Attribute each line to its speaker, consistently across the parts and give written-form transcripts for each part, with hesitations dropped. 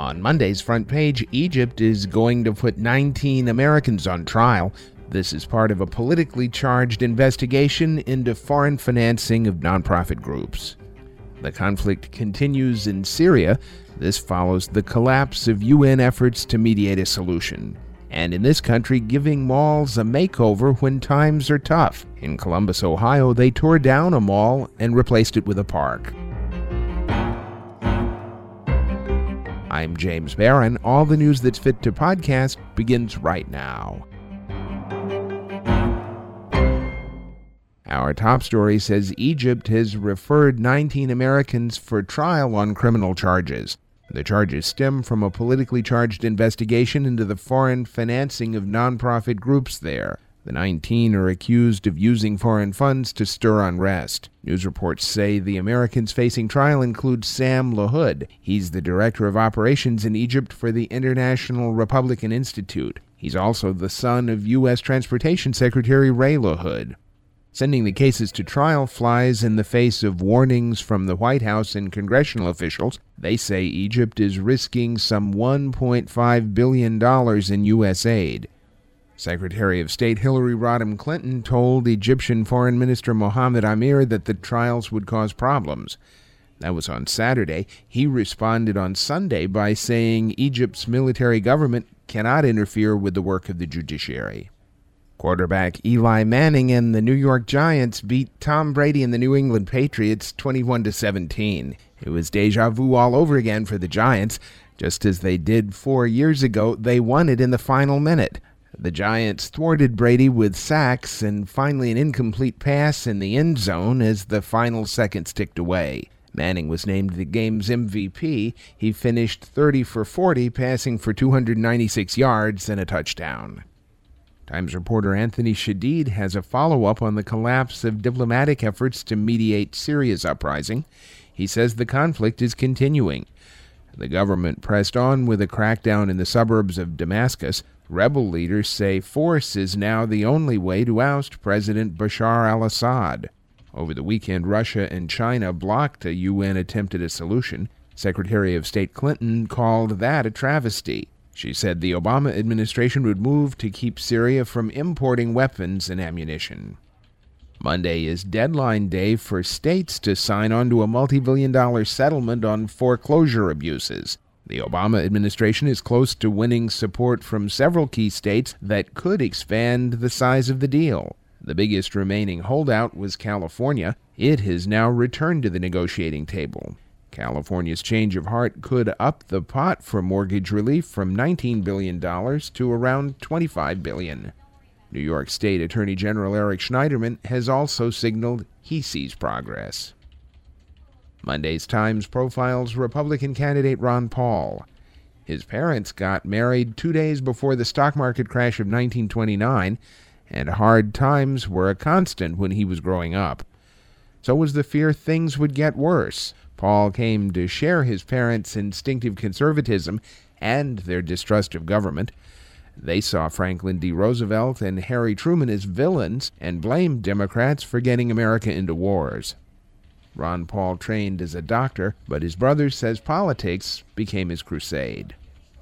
Speaker 1: On Monday's front page, Egypt is going to put 19 Americans on trial. This is part of a politically charged investigation into foreign financing of nonprofit groups. The conflict continues in Syria. This follows the collapse of UN efforts to mediate a solution. And in this country, giving malls a makeover when times are tough. In Columbus, Ohio, they tore down a mall and replaced it with a park. I'm James Barron. All the news that's fit to podcast begins right now. Our top story says Egypt has referred 19 Americans for trial on criminal charges. The charges stem from a politically charged investigation into the foreign financing of nonprofit groups there. The 19 are accused of using foreign funds to stir unrest. News reports say the Americans facing trial include Sam LaHood. He's the director of operations in Egypt for the International Republican Institute. He's also the son of U.S. Transportation Secretary Ray LaHood. Sending the cases to trial flies in the face of warnings from the White House and congressional officials. They say Egypt is risking some $1.5 billion in U.S. aid. Secretary of State Hillary Rodham Clinton told Egyptian Foreign Minister Mohammed Amir that the trials would cause problems. That was on Saturday. He responded on Sunday by saying Egypt's military government cannot interfere with the work of the judiciary. Quarterback Eli Manning and the New York Giants beat Tom Brady and the New England Patriots 21-17. It was deja vu all over again for the Giants. Just as they did 4 years ago, they won it in the final minute. The Giants thwarted Brady with sacks and finally an incomplete pass in the end zone as the final seconds ticked away. Manning was named the game's MVP. He finished 30 for 40, passing for 296 yards and a touchdown. Times reporter Anthony Shadid has a follow-up on the collapse of diplomatic efforts to mediate Syria's uprising. He says the conflict is continuing. The government pressed on with a crackdown in the suburbs of Damascus. Rebel leaders say force is now the only way to oust President Bashar al-Assad. Over the weekend, Russia and China blocked a UN attempt at a solution. Secretary of State Clinton called that a travesty. She said the Obama administration would move to keep Syria from importing weapons and ammunition. Monday is deadline day for states to sign on to a multi-billion-dollar settlement on foreclosure abuses. The Obama administration is close to winning support from several key states that could expand the size of the deal. The biggest remaining holdout was California. It has now returned to the negotiating table. California's change of heart could up the pot for mortgage relief from $19 billion to around $25 billion. New York State Attorney General Eric Schneiderman has also signaled he sees progress. Monday's Times profiles Republican candidate Ron Paul. His parents got married 2 days before the stock market crash of 1929, and hard times were a constant when he was growing up. So was the fear things would get worse. Paul came to share his parents' instinctive conservatism and their distrust of government. They saw Franklin D. Roosevelt and Harry Truman as villains and blamed Democrats for getting America into wars. Ron Paul trained as a doctor, but his brother says politics became his crusade.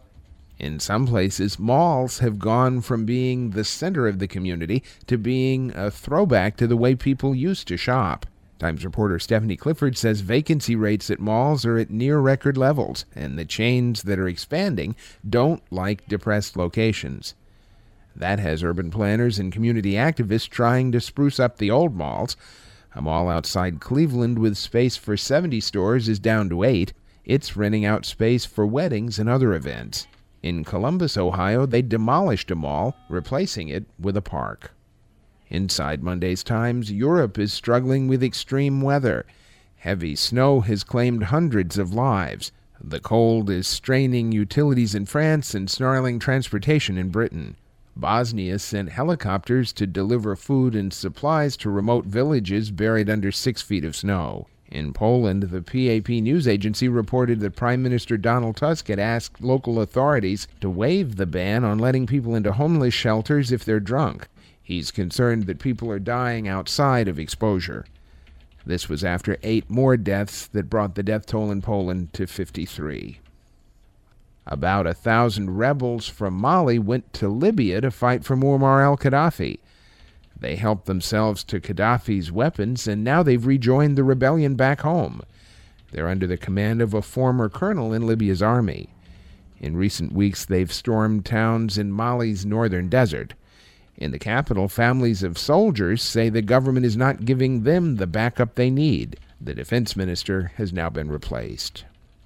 Speaker 1: In some places, malls have gone from being the center of the community to being a throwback to the way people used to shop. Times reporter Stephanie Clifford says vacancy rates at malls are at near-record levels, and the chains that are expanding don't like depressed locations. That has urban planners and community activists trying to spruce up the old malls. A mall outside Cleveland with space for 70 stores is down to 8. It's renting out space for weddings and other events. In Columbus, Ohio, they demolished a mall, replacing it with a park. Inside Monday's Times, Europe is struggling with extreme weather. Heavy snow has claimed hundreds of lives. The cold is straining utilities in France and snarling transportation in Britain. Bosnia sent helicopters to deliver food and supplies to remote villages buried under 6 feet of snow. In Poland, the PAP news agency reported that Prime Minister Donald Tusk had asked local authorities to waive the ban on letting people into homeless shelters if they're drunk. He's concerned that people are dying outside of exposure. This was after 8 more deaths that brought the death toll in Poland to 53. About 1,000 rebels from Mali went to Libya to fight for Muammar al-Gaddafi. They helped themselves to Gaddafi's weapons, and now they've rejoined the rebellion back home. They're under the command of a former colonel in Libya's army. In recent weeks, they've stormed towns in Mali's northern desert. In the capital, families of soldiers say the government is not giving them the backup they need. The defense minister has now been replaced.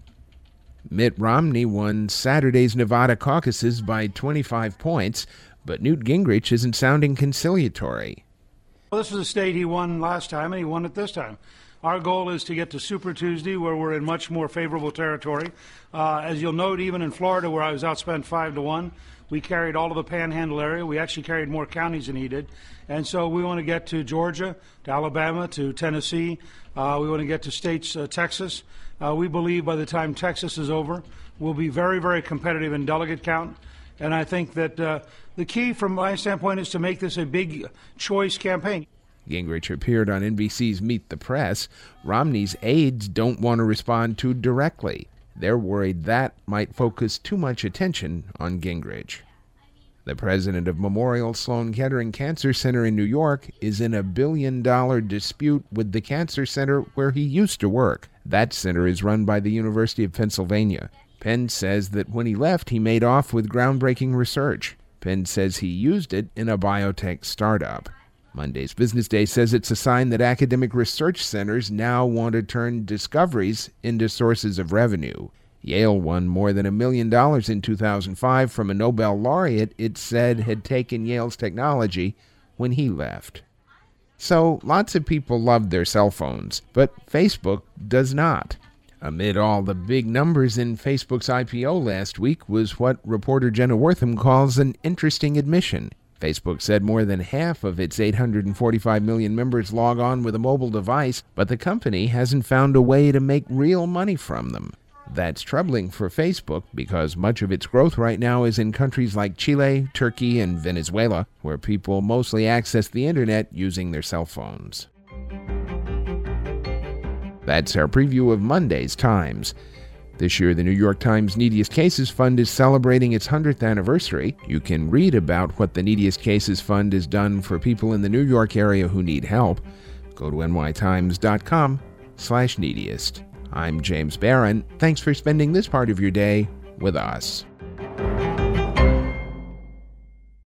Speaker 1: Mitt Romney won Saturday's Nevada caucuses by 25 points, but Newt Gingrich isn't sounding conciliatory.
Speaker 2: Well, this is a state he won last time, and he won it this time. Our goal is to get to Super Tuesday, where we're in much more favorable territory. As you'll note, even in Florida, where I was outspent 5-1, we carried all of the Panhandle area. We actually carried more counties than he did. And so we want to get to Georgia, to Alabama, to Tennessee. We want to get to states, Texas. We believe by the time Texas is over, we'll be very, very competitive in delegate count. And I think that the key from my standpoint is to make this a big choice campaign.
Speaker 1: Gingrich appeared on NBC's Meet the Press. Romney's aides don't want to respond too directly. They're worried that might focus too much attention on Gingrich. The president of Memorial Sloan Kettering Cancer Center in New York is in a $1 billion dispute with the cancer center where he used to work. That center is run by the University of Pennsylvania. Penn says that when he left, he made off with groundbreaking research. Penn says he used it in a biotech startup. Monday's Business Day says it's a sign that academic research centers now want to turn discoveries into sources of revenue. Yale won more than $1 million in 2005 from a Nobel laureate it said had taken Yale's technology when he left. So lots of people love their cell phones, but Facebook does not. Amid all the big numbers in Facebook's IPO last week was what reporter Jenna Wortham calls an interesting admission. Facebook said more than half of its 845 million members log on with a mobile device, but the company hasn't found a way to make real money from them. That's troubling for Facebook because much of its growth right now is in countries like Chile, Turkey, and Venezuela, where people mostly access the internet using their cell phones. That's our preview of Monday's Times. This year, the New York Times Neediest Cases Fund is celebrating its 100th anniversary. You can read about what the Neediest Cases Fund has done for people in the New York area who need help. Go to nytimes.com/neediest. I'm James Barron. Thanks for spending this part of your day with us.